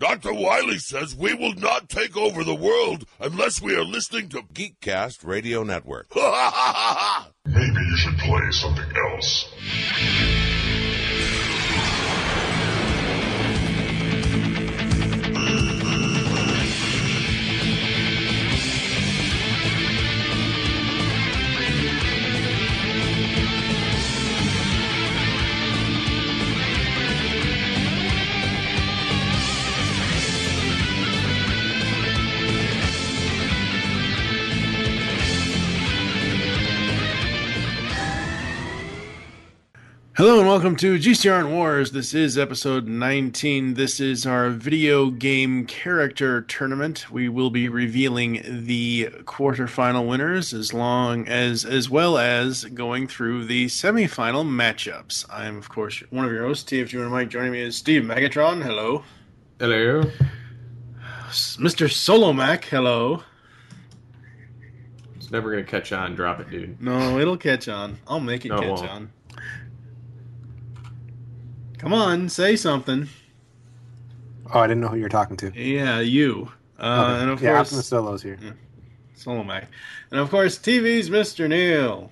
Dr. Wiley says we will not take over the world unless we are listening to Geekcast Radio Network. Maybe you should play something else. Hello and welcome to GCR Wars. This is episode 19. This is our video game character tournament. We will be revealing the quarterfinal winners as well as going through the semifinal matchups. I'm, of course, one of your hosts, TFG and Mike. Joining me is Steve Megatron. Hello. Hello. Mr. Solomac. Hello. It's never going to catch on. Drop it, dude. No, it'll catch on. I'll make it catch on. Come on, say something. Oh, I didn't know who you were talking to. Yeah, you. Okay. And of course, Optimus Solo's here. Yeah, Solomac. And of course, TV's Mr. Neil.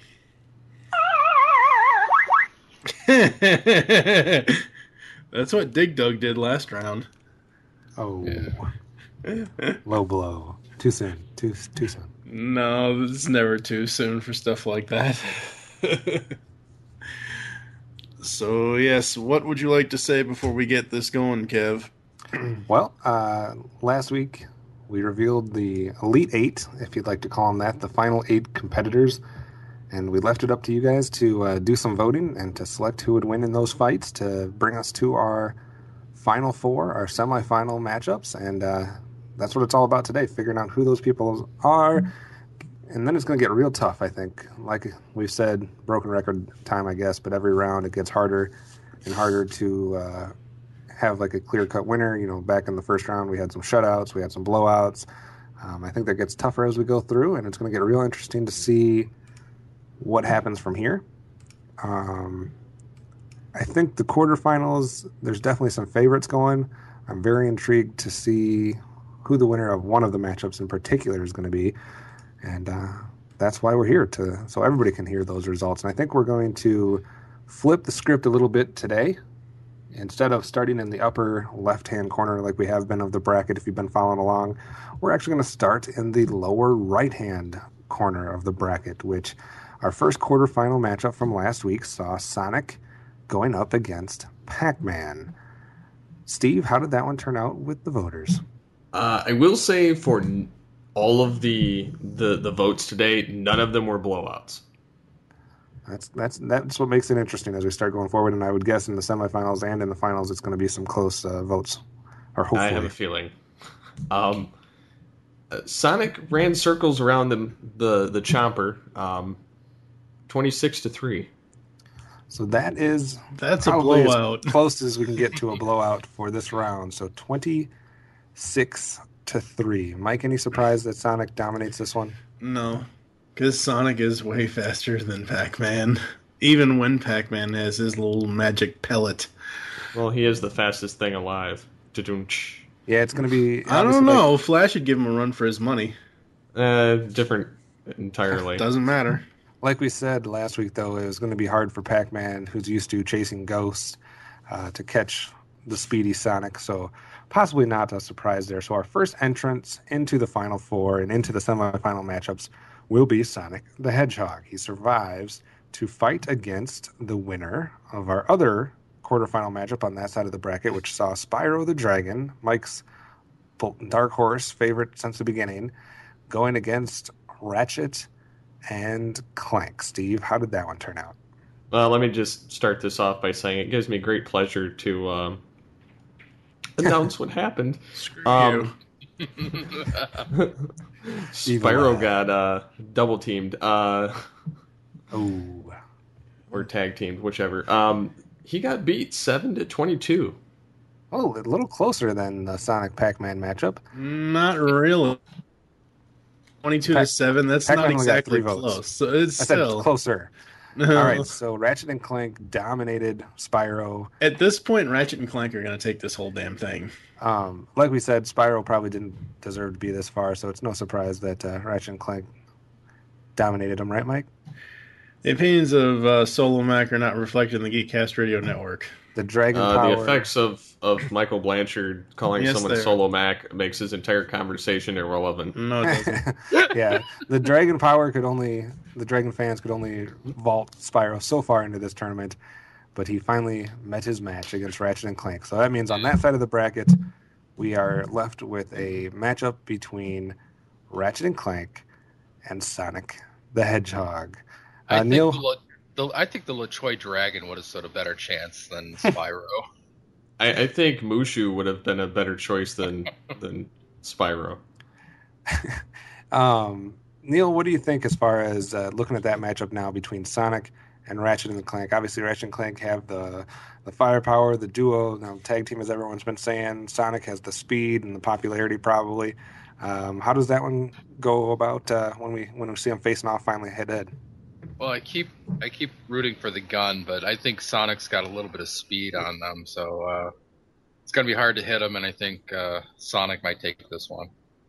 That's what Dig Dug did last round. Oh. Yeah. Low blow. Too soon. Too soon. No, it's never too soon for stuff like that. So, yes, what would you like to say before we get this going, Kev? Well, last week we revealed the Elite Eight, if you'd like to call them that, the final 8 competitors. And we left it up to you guys to do some voting and to select who would win in those fights to bring us to our Final Four, our semifinal matchups. And that's what it's all about today, figuring out who those people are. And then it's going to get real tough, I think. Like we've said, broken record time, I guess, but every round it gets harder and harder to have like a clear-cut winner. You know, back in the first round we had some shutouts, we had some blowouts. I think that gets tougher as we go through, and it's going to get real interesting to see what happens from here. I think the quarterfinals, there's definitely some favorites going. I'm very intrigued to see who the winner of one of the matchups in particular is going to be. And that's why we're here, so everybody can hear those results. And I think we're going to flip the script a little bit today. Instead of starting in the upper left-hand corner like we have been of the bracket, if you've been following along, we're actually going to start in the lower right-hand corner of the bracket, which our first quarterfinal matchup from last week saw Sonic going up against Pac-Man. Steve, how did that one turn out with the voters? I will say for all of the votes today, none of them were blowouts. That's what makes it interesting as we start going forward. And I would guess in the semifinals and in the finals, it's going to be some close votes. Or hopefully, I have a feeling. Sonic ran circles around the Chomper, 26-3. So that's a blowout. As close as we can get to a blowout for this round. So 26-3. Mike, any surprise that Sonic dominates this one? No, because Sonic is way faster than Pac-Man, even when Pac-Man has his little magic pellet. Well, he is the fastest thing alive. Yeah, it's going to be... I don't know. Flash would give him a run for his money. Different entirely. Doesn't matter. Like we said last week, though, it was going to be hard for Pac-Man, who's used to chasing ghosts, to catch the speedy Sonic, so possibly not a surprise there. So our first entrance into the Final Four and into the semifinal matchups will be Sonic the Hedgehog. He survives to fight against the winner of our other quarterfinal matchup on that side of the bracket, which saw Spyro the Dragon, Mike's dark horse favorite since the beginning, going against Ratchet and Clank. Steve, how did that one turn out? Let me just start this off by saying it gives me great pleasure to announce what happened. Screw you. Spyro got double teamed. Or tag teamed, whichever. He got beat 7-22. Oh, a little closer than the Sonic Pac-Man matchup. Not really. 22-7. That's Pac-Man not only got exactly 3 votes. close. So it's I still said closer. All right, so Ratchet and Clank dominated Spyro. At this point, Ratchet and Clank are going to take this whole damn thing. Like we said, Spyro probably didn't deserve to be this far, so it's no surprise that Ratchet and Clank dominated them, right, Mike? The opinions of Solo Mac are not reflected in the Geekcast Radio Network. The Dragon Power. The effects of Michael Blanchard calling someone Solo Mac makes his entire conversation irrelevant. No, it doesn't. Yeah, the Dragon fans could only vault Spyro so far into this tournament, but he finally met his match against Ratchet and Clank. So that means on that side of the bracket, we are left with a matchup between Ratchet and Clank and Sonic the Hedgehog. Neil? I think the LaChoy Dragon would have stood a better chance than Spyro. I think Mushu would have been a better choice than Spyro. Neil, what do you think as far as looking at that matchup now between Sonic and Ratchet and Clank? Obviously, Ratchet and Clank have the firepower, the duo, now tag team, as everyone's been saying. Sonic has the speed and the popularity, probably. How does that one go about when we see them facing off finally head-to-head? Well, I keep rooting for the gun, but I think Sonic's got a little bit of speed on them, so it's going to be hard to hit him, and I think Sonic might take this one.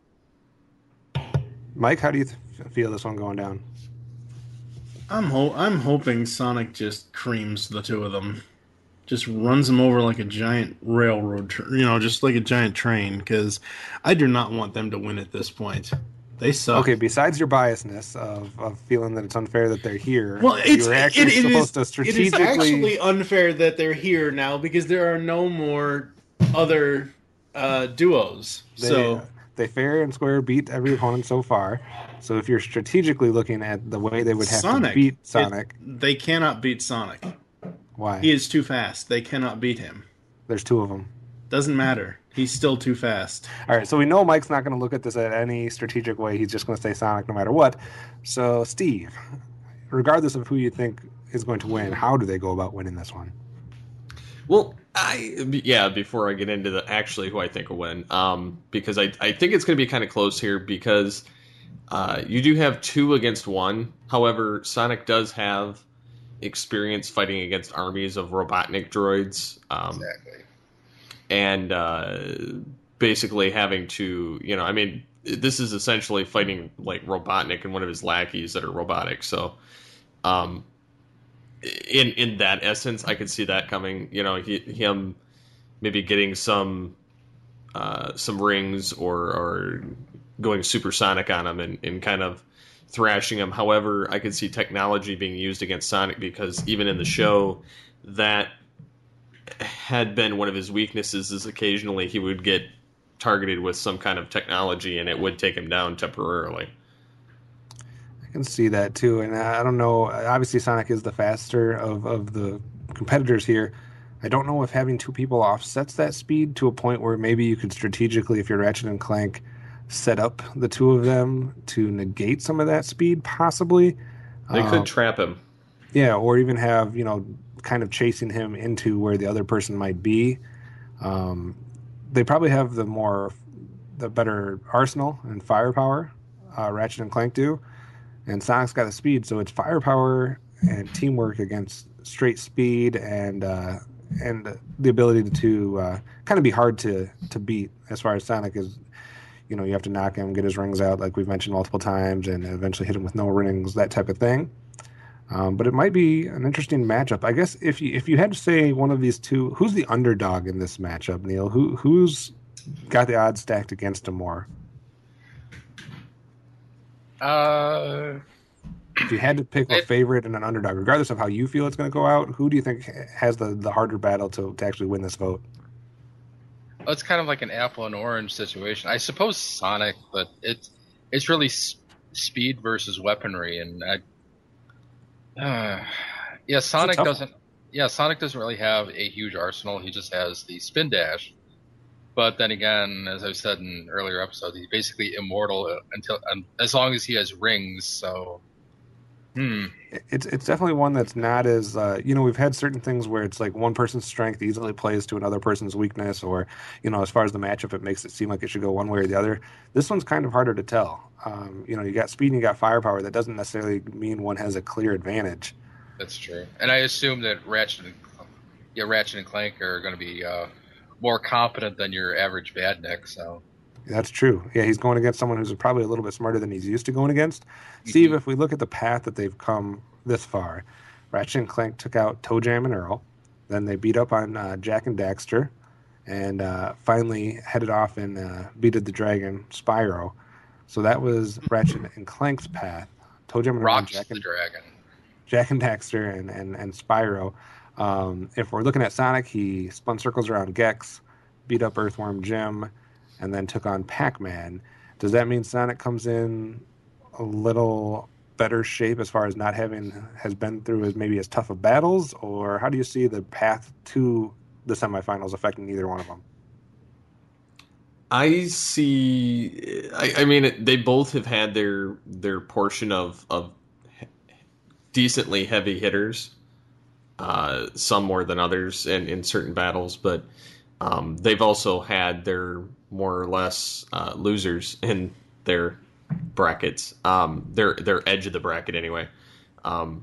Mike, how do you feel this one going down? I'm hoping Sonic just creams the two of them. Just runs them over like a giant railroad, just like a giant train, because I do not want them to win at this point. They suck. Okay, besides your biasness of feeling that it's unfair that they're here, well, you're actually supposed to strategically... It is actually unfair that they're here now because there are no more other duos. They fair and square beat every opponent so far. So if you're strategically looking at the way they would have to beat Sonic... They cannot beat Sonic. Why? He is too fast. They cannot beat him. There's two of them. Doesn't matter. He's still too fast. All right, so we know Mike's not going to look at this at any strategic way. He's just going to say Sonic no matter what. So, Steve, regardless of who you think is going to win, how do they go about winning this one? Well, before I get into who I think will win, because I think it's going to be kind of close here because you do have 2 against 1. However, Sonic does have experience fighting against armies of Robotnik droids. Exactly. And basically having to, this is essentially fighting like Robotnik and one of his lackeys that are robotic. So, in that essence, I could see that coming. Him maybe getting some rings or going supersonic on him and kind of thrashing him. However, I could see technology being used against Sonic because even in the show, that had been one of his weaknesses is occasionally he would get targeted with some kind of technology and it would take him down temporarily. I can see that too. And I don't know, obviously Sonic is the faster of the competitors here. I don't know if having 2 people offsets that speed to a point where maybe you could strategically, if you're Ratchet and Clank, set up the 2 of them to negate some of that speed, possibly. They could trap him. Yeah, or even have, kind of chasing him into where the other person might be. They probably have the better arsenal and firepower, Ratchet and Clank do. And Sonic's got the speed, so it's firepower and teamwork against straight speed and the ability to kind of be hard to beat as far as Sonic is. You have to knock him, get his rings out, like we've mentioned multiple times, and eventually hit him with no rings, that type of thing. But it might be an interesting matchup. I guess if you had to say one of these 2, who's the underdog in this matchup, Neil? Who's got the odds stacked against him more? If you had to pick a favorite and an underdog, regardless of how you feel it's going to go out, who do you think has the harder battle to actually win this vote? Well, it's kind of like an apple and orange situation. I suppose Sonic, but it's really speed versus weaponry, and Sonic doesn't. Yeah, Sonic doesn't really have a huge arsenal. He just has the spin dash. But then again, as I've said in earlier episodes, he's basically immortal as long as he has rings. So, it's definitely one that's not as we've had certain things where it's like one person's strength easily plays to another person's weakness, or as far as the matchup, it makes it seem like it should go one way or the other. This one's kind of harder to tell. You got speed and you got firepower. That doesn't necessarily mean one has a clear advantage. That's true. And I assume that Ratchet and Clank are going to be more competent than your average badnik. So That's true. Yeah, he's going against someone who's probably a little bit smarter than he's used to going against. Steve, if we look at the path that they've come this far, Ratchet and Clank took out ToeJam and Earl. Then they beat up on Jak and Daxter, and finally headed off and beated the dragon Spyro. So that was Ratchet and Clank's path. ToeJam and Earl, Jak and Daxter, and Spyro. If we're looking at Sonic, he spun circles around Gex, beat up Earthworm Jim, and then took on Pac-Man. Does that mean Sonic comes in a little better shape as far as not having has been through as tough of battles, or how do you see the path to the semifinals affecting either one of them? I see. I mean, they both have had their portion of decently heavy hitters, some more than others in certain battles, but they've also had their more or less losers in their brackets, their edge of the bracket anyway. I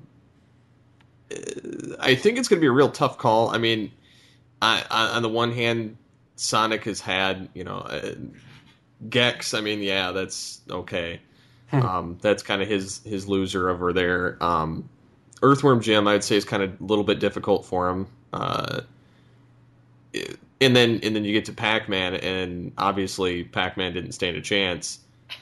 think it's going to be a real tough call. I mean, on the one hand, Sonic has had, Gex. I mean, yeah, that's okay. That's kind of his loser over there. Earthworm Jim, I'd say, is kind of a little bit difficult for him. And then you get to Pac-Man, and obviously Pac-Man didn't stand a chance.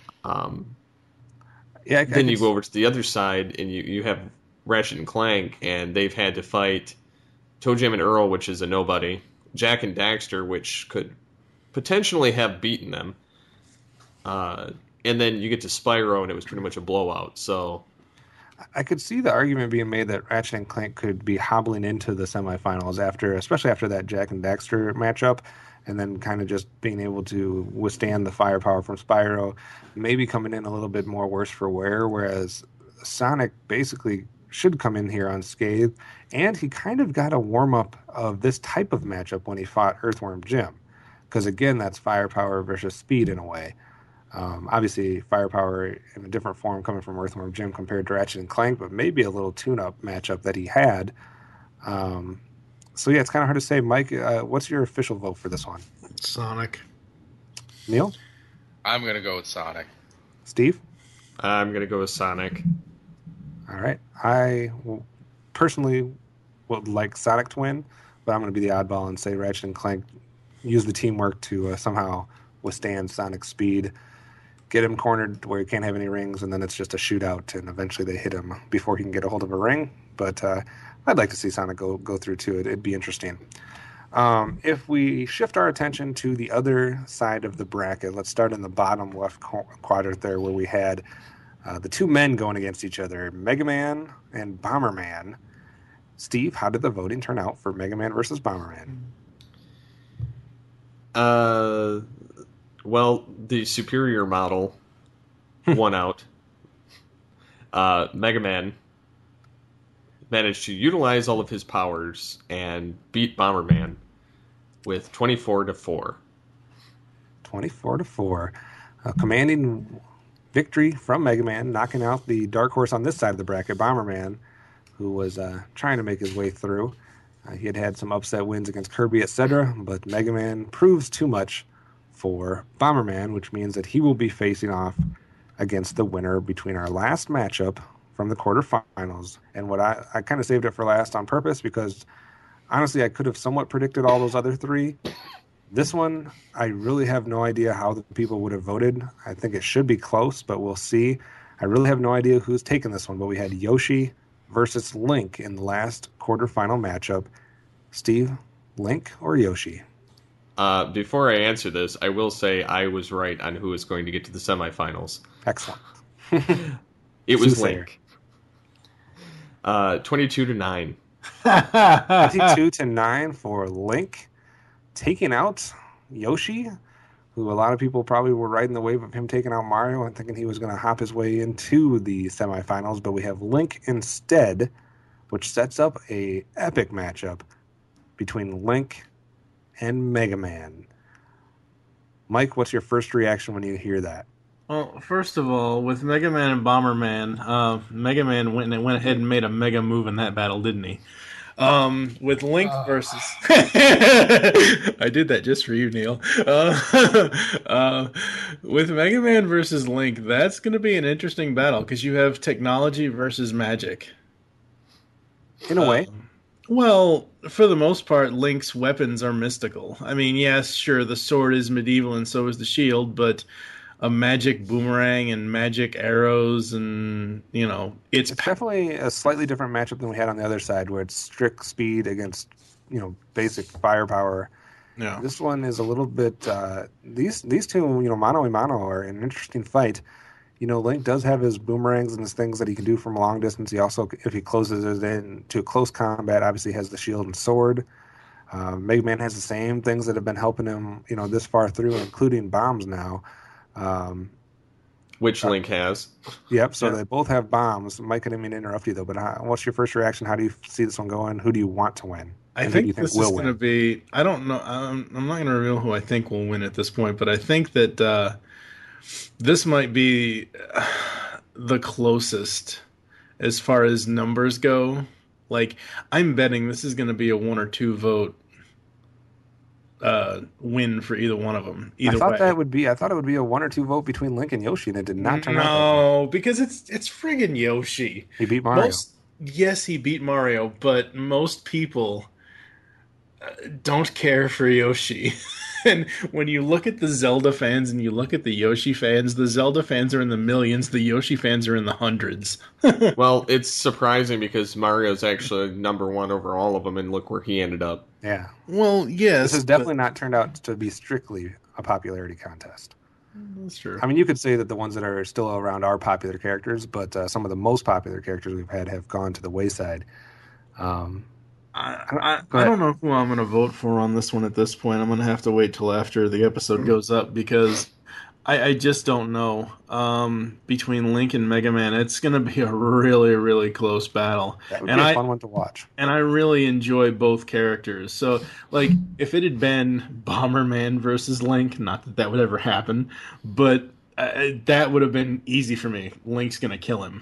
Then you go over to the other side, and you have Ratchet and Clank, and they've had to fight ToeJam and Earl, which is a nobody, Jak and Daxter, which could potentially have beaten them, and then you get to Spyro, and it was pretty much a blowout. So I could see the argument being made that Ratchet and Clank could be hobbling into the semifinals especially after that Jak and Daxter matchup, and then kind of just being able to withstand the firepower from Spyro, maybe coming in a little bit more worse for wear, whereas Sonic basically should come in here unscathed, and he kind of got a warm-up of this type of matchup when he fought Earthworm Jim, because again, that's firepower versus speed in a way. Obviously, firepower in a different form coming from Earthworm Jim compared to Ratchet and Clank, but maybe a little tune-up matchup that he had. So yeah, it's kind of hard to say. Mike, what's your official vote for this one? Sonic. Neil? I'm going to go with Sonic. Steve? I'm going to go with Sonic. All right. I personally would like Sonic to win, but I'm going to be the oddball and say Ratchet and Clank use the teamwork to somehow withstand Sonic's speed, get him cornered where he can't have any rings, and then it's just a shootout, and eventually they hit him before he can get a hold of a ring. But I'd like to see Sonic go through to it. It'd be interesting. If we shift our attention to the other side of the bracket, let's start in the bottom left quadrant there, where we had the two men going against each other, Mega Man and Bomberman. Steve, how did the voting turn out for Mega Man versus Bomberman? Well, the superior model won out. Mega Man managed to utilize all of his powers and beat Bomberman with 24-4. 24-4. A commanding victory from Mega Man, knocking out the dark horse on this side of the bracket, Bomberman, who was trying to make his way through. He had some upset wins against Kirby, etc., but Mega Man proves too much for Bomberman, which means that he will be facing off against the winner between our last matchup from the quarterfinals. And what I kind of saved it for last on purpose, because honestly I could have somewhat predicted all those other three. This one, I really have no idea how the people would have voted. I think it should be close, but we'll see. I really have no idea who's taking this one, but we had Yoshi versus Link in the last quarterfinal matchup. Steve, Link or Yoshi? Before I answer this, I will say I was right on who is going to get to the semifinals. Excellent. It was Link. 22-9. 22-9 for Link, taking out Yoshi, who a lot of people probably were riding the wave of him taking out Mario and thinking he was going to hop his way into the semifinals, but we have Link instead, which sets up a epic matchup between Link and Mega Man. Mike, what's your first reaction when you hear that? Well, first of all, with Mega Man and Bomberman, Mega Man went ahead and made a mega move in that battle, didn't he? With Link versus, I did that just for you, Neil. With Mega Man versus Link, that's going to be an interesting battle because you have technology versus magic. In a way. Well, for the most part, Link's weapons are mystical. I mean, yes, sure, the sword is medieval and so is the shield, but a magic boomerang and magic arrows and, it's definitely a slightly different matchup than we had on the other side, where it's strict speed against, basic firepower. Yeah. This one is a little bit, these two, mano a mano are an interesting fight. Link does have his boomerangs and his things that he can do from a long distance. He also, if he closes it in to close combat, obviously has the shield and sword. Mega Man has the same things that have been helping him, this far through, including bombs now. Which Link has. Yep, so they both have bombs. Mike, I didn't mean to interrupt you, though, but what's your first reaction? How do you see this one going? Who do you want to win? I think this is going to be... I don't know. I'm not going to reveal who I think will win at this point, but I think that this might be the closest as far as numbers go. Like, I'm betting this is going to be a 1 or 2 vote win for either one of them. I thought it would be a 1 or 2 vote between Link and Yoshi, and it did not turn out. No, because it's friggin' Yoshi. He beat Mario. Yes, he beat Mario, but most people don't care for Yoshi. And when you look at the Zelda fans and you look at the Yoshi fans, the Zelda fans are in the millions, the Yoshi fans are in the hundreds. Well, it's surprising because Mario's actually number 1 over all of them, and look where he ended up. Yeah. Well, yes. This has definitely not turned out to be strictly a popularity contest. That's true. I mean, you could say that the ones that are still around are popular characters, but some of the most popular characters we've had have gone to the wayside. I don't know who I'm going to vote for on this one at this point. I'm going to have to wait till after the episode goes up because I just don't know. Between Link and Mega Man, it's going to be a really, really close battle. That would be a fun one to watch. And I really enjoy both characters. So, like, if it had been Bomberman versus Link, not that would ever happen, but that would have been easy for me. Link's going to kill him,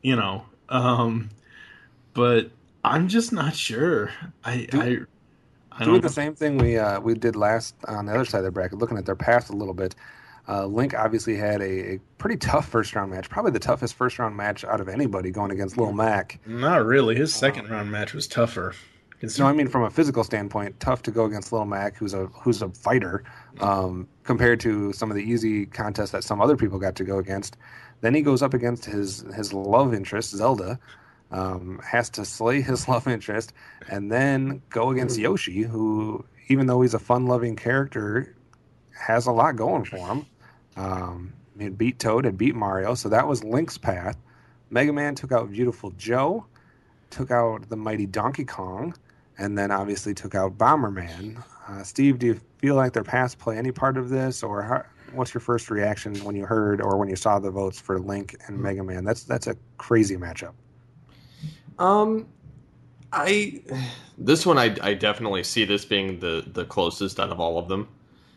but I'm just not sure. I doing the same thing we did last on the other side of the bracket, looking at their past a little bit. Link obviously had a pretty tough first-round match, probably the toughest first-round match out of anybody going against Lil Mac. Not really. His second-round match was tougher. No, I mean from a physical standpoint, tough to go against Lil Mac, who's a fighter, compared to some of the easy contests that some other people got to go against. Then he goes up against his love interest, Zelda, has to slay his love interest, and then go against Yoshi, who, even though he's a fun-loving character, has a lot going for him. He had beat Toad, had beat Mario, so that was Link's path. Mega Man took out Beautiful Joe, took out the mighty Donkey Kong, and then obviously took out Bomberman. Steve, do you feel like their paths play any part of this, or what's your first reaction when you heard or when you saw the votes for Link and Mega Man? That's a crazy matchup. This one I definitely see this being the closest out of all of them.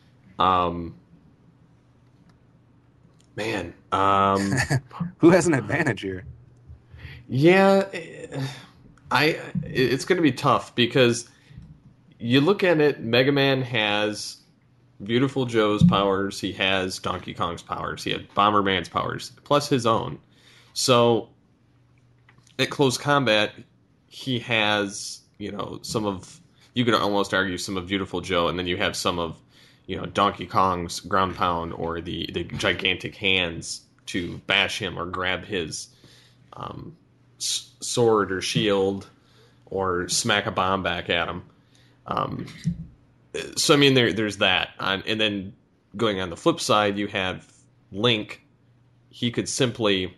Who has an advantage here? Yeah, it's going to be tough because you look at it. Mega Man has Beautiful Joe's powers. He has Donkey Kong's powers. He had Bomberman's powers plus his own. So at close combat, he has some of, you could almost argue some of Beautiful Joe, and then you have some of Donkey Kong's ground pound or the gigantic hands to bash him or grab his sword or shield or smack a bomb back at him. So I mean, there's that, and then going on the flip side, you have Link. He could simply,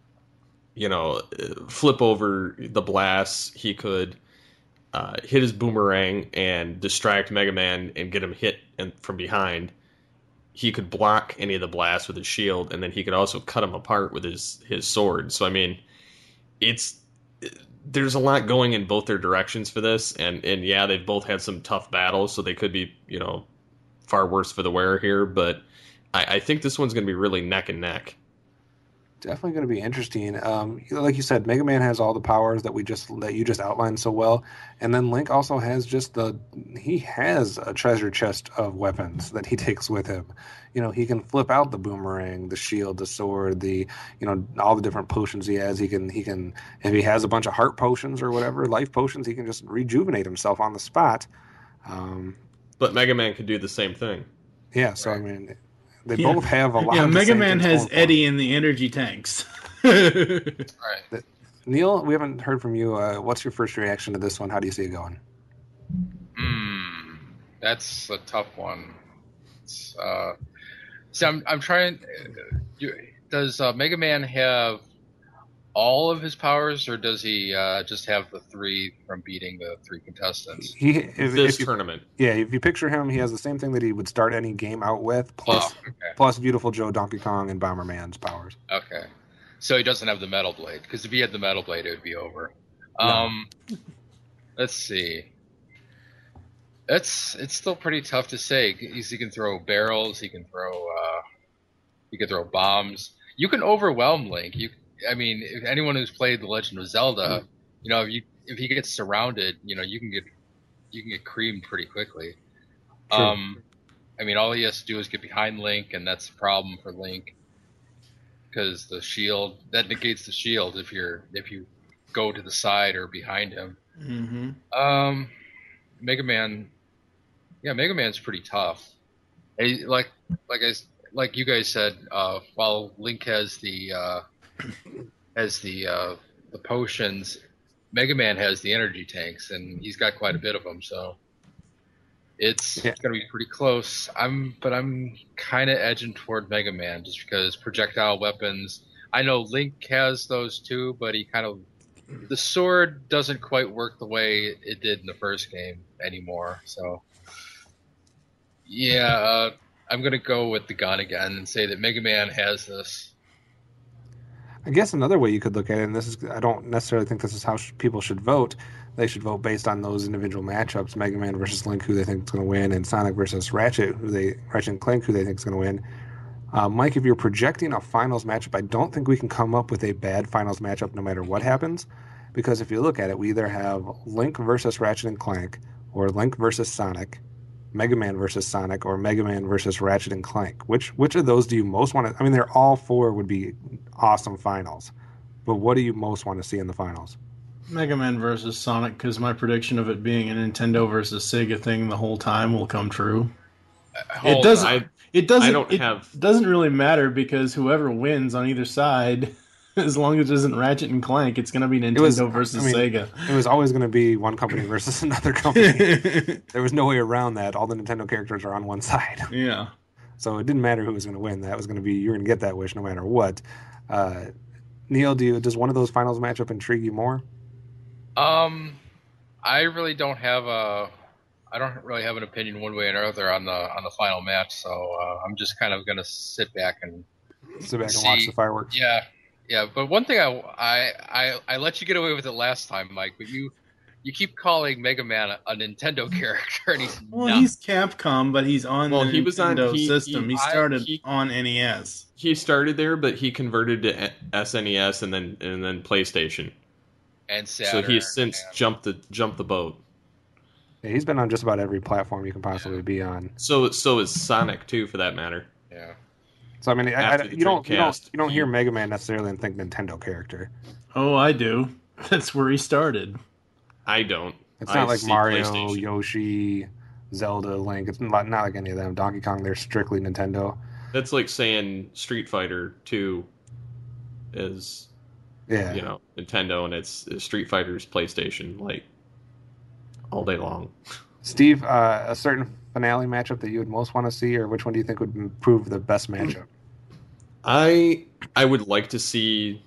flip over the blast. He could hit his boomerang and distract Mega Man and get him hit from behind. He could block any of the blasts with his shield, and then he could also cut him apart with his sword. So I mean, there's a lot going in both their directions for this, and yeah, they've both had some tough battles, so they could be far worse for the wear here. But I think this one's going to be really neck and neck. Definitely going to be interesting. Like you said, Mega Man has all the powers that you just outlined so well, and then Link also has he has a treasure chest of weapons that he takes with him. He can flip out the boomerang, the shield, the sword, all the different potions he has. He can if he has a bunch of heart potions or whatever, life potions, he can just rejuvenate himself on the spot. But Mega Man could do the same thing. Yeah, so I mean, they both have a lot. Yeah, of the Mega same Man things has going for Eddie in the energy tanks. Right. Neil, we haven't heard from you. What's your first reaction to this one? How do you see it going? That's a tough one. I'm trying. Does Mega Man have all of his powers, or does he just have the 3 from beating the 3 contestants? This tournament. Yeah, if you picture him, he has the same thing that he would start any game out with, plus Beautiful Joe, Donkey Kong, and Bomberman's powers. Okay. So he doesn't have the Metal Blade, because if he had the Metal Blade, it would be over. No. Let's see. It's still pretty tough to say. He can throw barrels. He can throw bombs. You can overwhelm Link. If anyone who's played The Legend of Zelda, if he gets surrounded, you can get creamed pretty quickly. True. All he has to do is get behind Link, and that's a problem for Link, because the shield that negates the shield if you go to the side or behind him. Mm-hmm. Mega Man. Yeah, Mega Man's pretty tough. Like you guys said, while Link has the potions, Mega Man has the energy tanks, and he's got quite a bit of them. So it's going to be pretty close. I'm kind of edging toward Mega Man just because projectile weapons. I know Link has those too, but the sword doesn't quite work the way it did in the first game anymore. So yeah, I'm going to go with the gun again and say that Mega Man has this. I guess another way you could look at it, and I don't necessarily think this is how people should vote. They should vote based on those individual matchups: Mega Man versus Link, who they think is going to win, and Sonic versus Ratchet and Clank, who they think is going to win. Mike, if you're projecting a finals matchup, I don't think we can come up with a bad finals matchup no matter what happens, because if you look at it, we either have Link versus Ratchet and Clank, or Link versus Sonic, Mega Man versus Sonic, or Mega Man versus Ratchet and Clank. Which of those do you most want to... they're all 4 would be awesome finals, but what do you most want to see in the finals? Mega Man versus Sonic, because my prediction of it being a Nintendo versus Sega thing the whole time will come true. It doesn't really matter, because whoever wins on either side, as long as it isn't Ratchet and Clank, it's going to be Nintendo versus Sega. It was always going to be one company versus another company. There was no way around that. All the Nintendo characters are on one side. Yeah. So it didn't matter who was going to win. That was going to be, you're going to get that wish no matter what. Neil, does one of those finals matchup intrigue you more? I really don't have an opinion one way or another on the final match. So I'm just kind of going to sit back and watch the fireworks. Yeah. But one thing I let you get away with it last time, Mike. But you keep calling Mega Man a Nintendo character, and he's he's Capcom, but he's on the Nintendo system. He started on NES. He started there, but he converted to SNES and then PlayStation. And Saturn, so he's since jumped the boat. Yeah, he's been on just about every platform you can possibly be on. So is Sonic too, for that matter. Yeah. So you don't hear Mega Man necessarily and think Nintendo character. Oh, I do. That's where he started. I don't. It's not like Mario, Yoshi, Zelda, Link. It's not like any of them. Donkey Kong, they're strictly Nintendo. That's like saying Street Fighter 2 is, Nintendo, and it's Street Fighter's PlayStation, like, all day long. Steve, a certain finale matchup that you would most want to see, or which one do you think would prove the best matchup? I would like to see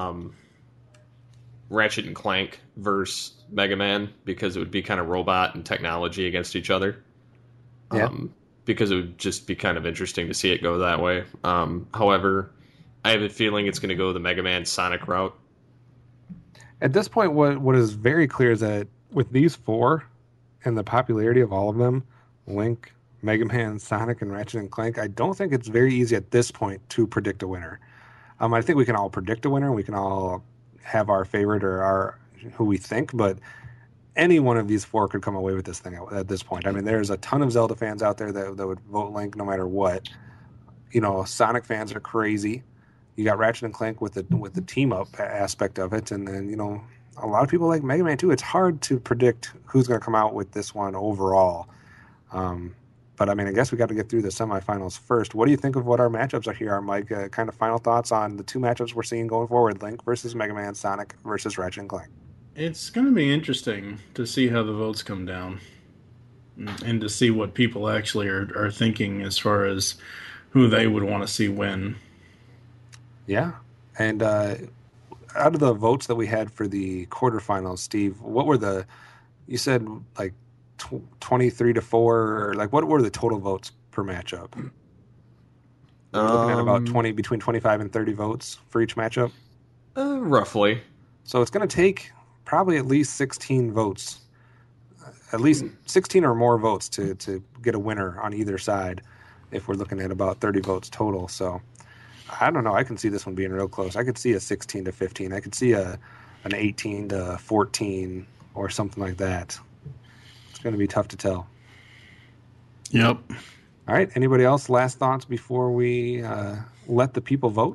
Ratchet and Clank versus Mega Man, because it would be kind of robot and technology against each other. Yeah. Because it would just be kind of interesting to see it go that way. However, I have a feeling it's going to go the Mega Man Sonic route. At this point, what is very clear is that with these 4 and the popularity of all of them, Link, Mega Man, Sonic, and Ratchet and Clank, I don't think it's very easy at this point to predict a winner. I think we can all predict a winner. We can all have our favorite or our who we think, but any one of these four could come away with this thing at this point. I mean, there's a ton of Zelda fans out there that would vote Link no matter what. You know, Sonic fans are crazy. You got Ratchet and Clank with the team up aspect of it, and then, you know, a lot of people like Mega Man too. It's hard to predict who's going to come out with this one overall. But I mean, I guess we got to get through the semifinals first. What do you think of what our matchups are here, Mike? Kind of final thoughts on the two matchups we're seeing going forward: Link versus Mega Man, Sonic versus Ratchet and Clank. It's going to be interesting to see how the votes come down and to see what people actually are thinking as far as who they would want to see win. Yeah. And out of the votes that we had for the quarterfinals, Steve, what were you said like 23 to 4, or like what were the total votes per matchup? We're looking at about between 25 and 30 votes for each matchup? Roughly. So it's going to take probably at least 16 votes, at least 16 or more votes to get a winner on either side if we're looking at about 30 votes total. So I don't know. I can see this one being real close. I could see a 16 to 15. I could see an 18 to 14 or something like that. It's going to be tough to tell. Yep. All right. Anybody else? Last thoughts before we let the people vote?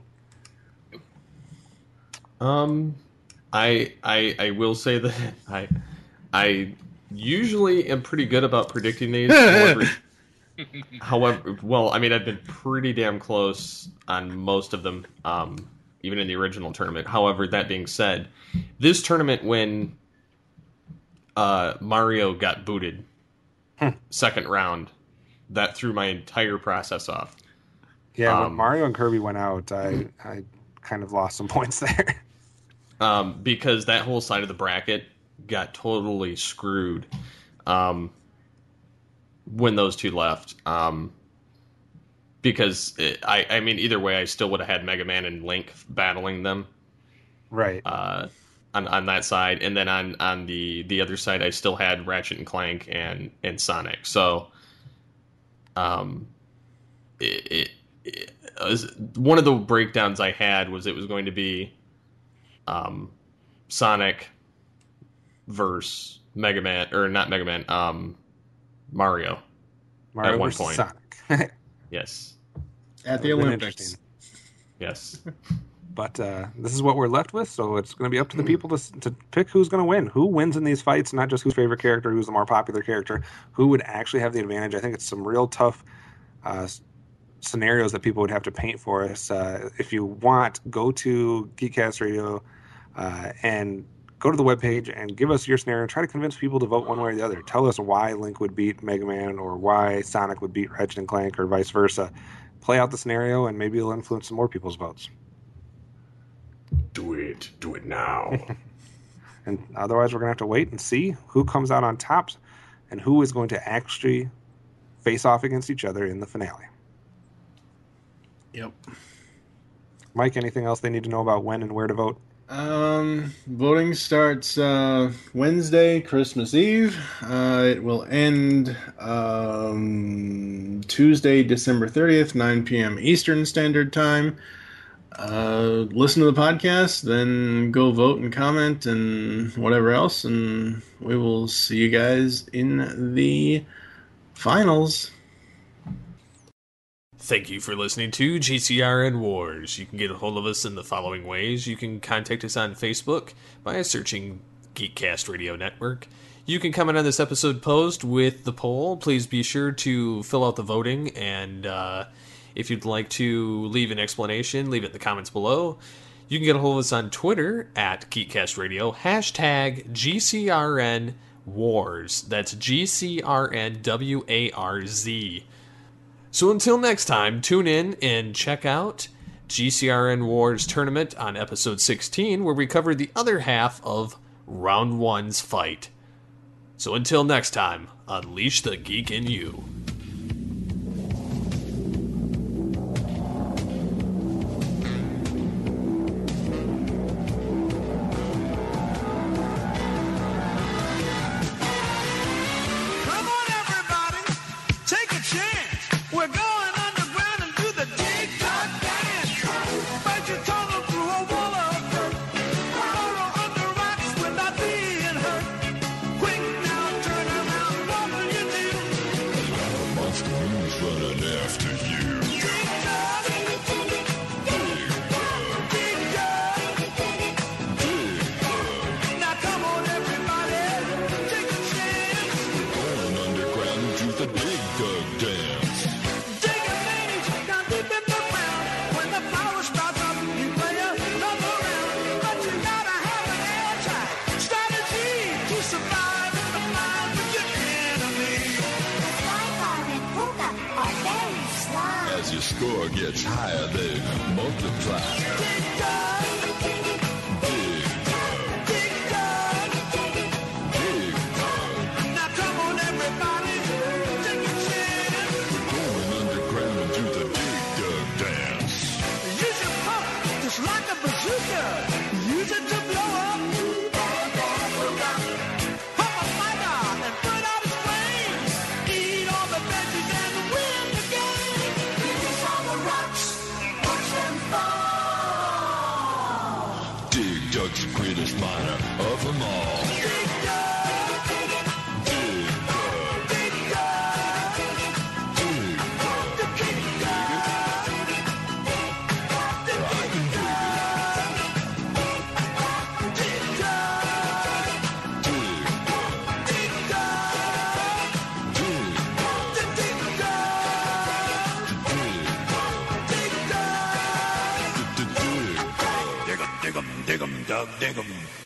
I will say that I usually am pretty good about predicting these. However, well, I mean, I've been pretty damn close on most of them, even in the original tournament. However, that being said, this tournament, when Mario got booted second round, that threw my entire process off. Yeah, when Mario and Kirby went out, I kind of lost some points there. Because that whole side of the bracket got totally screwed when those two left. Because I mean, either way, I still would have had Mega Man and Link battling them. Right. On that side, and then on the other side, I still had Ratchet and Clank and Sonic. So, it was, one of the breakdowns I had was it was going to be Sonic versus Mega Man, or not Mega Man, Mario at one point. Sonic. Yes. At the Olympics. Yes. But this is what we're left with, so it's going to be up to the people to pick who's going to win. Who wins in these fights, not just whose favorite character, who's the more popular character, who would actually have the advantage. I think it's some real tough scenarios that people would have to paint for us. If you want, go to Geekcast Radio and go to the webpage and give us your scenario. Try to convince people to vote one way or the other. Tell us why Link would beat Mega Man or why Sonic would beat Ratchet and Clank or vice versa. Play out the scenario, and maybe it'll influence some more people's votes. Do it now. And otherwise, we're going to have to wait and see who comes out on top and who is going to actually face off against each other in the finale. Yep. Mike, anything else they need to know about when and where to vote? Voting starts Wednesday, Christmas Eve. It will end Tuesday, December 30th, 9 p.m. Eastern Standard Time. Listen to the podcast, then go vote and comment and whatever else, and we will see you guys in the finals. Thank you for listening to GCRN Wars. You can get a hold of us in the following ways. You can contact us on Facebook by searching Geekcast Radio Network. You can comment on this episode post with the poll. Please be sure to fill out the voting, and if you'd like to leave an explanation, leave it in the comments below. You can get a hold of us on Twitter at Geekcast Radio, hashtag GCRN Wars. That's GCRNWARZ. So until next time, tune in and check out GCRN Wars Tournament on episode 16, where we cover the other half of Round 1's fight. So until next time, unleash the geek in you. Come on, everybody, take a chance. score gets higher, they multiply. Dig Dug. Dig Dug. Dig Dug. Now come on, everybody, take a chance. We're going underground into the Dig Dug dance. Use your pump just like a bazooka. Use it to blow up. Pump a fighter and put out his flames. Eat all the veggies and win the game. Release all the rocks, watch them fall. Dig Dug's the greatest miner of them all. Dig Dug. Dig Dug. Dig Dug. Dig Dug. Dig Dug. I can dig it. Dig Dug. Dig Dug. Dig Dug. Dig Dug. Dig Dug. Dig Dug. Dig Dug. Dig 'em, dig 'em, dig 'em, Dug, dig 'em.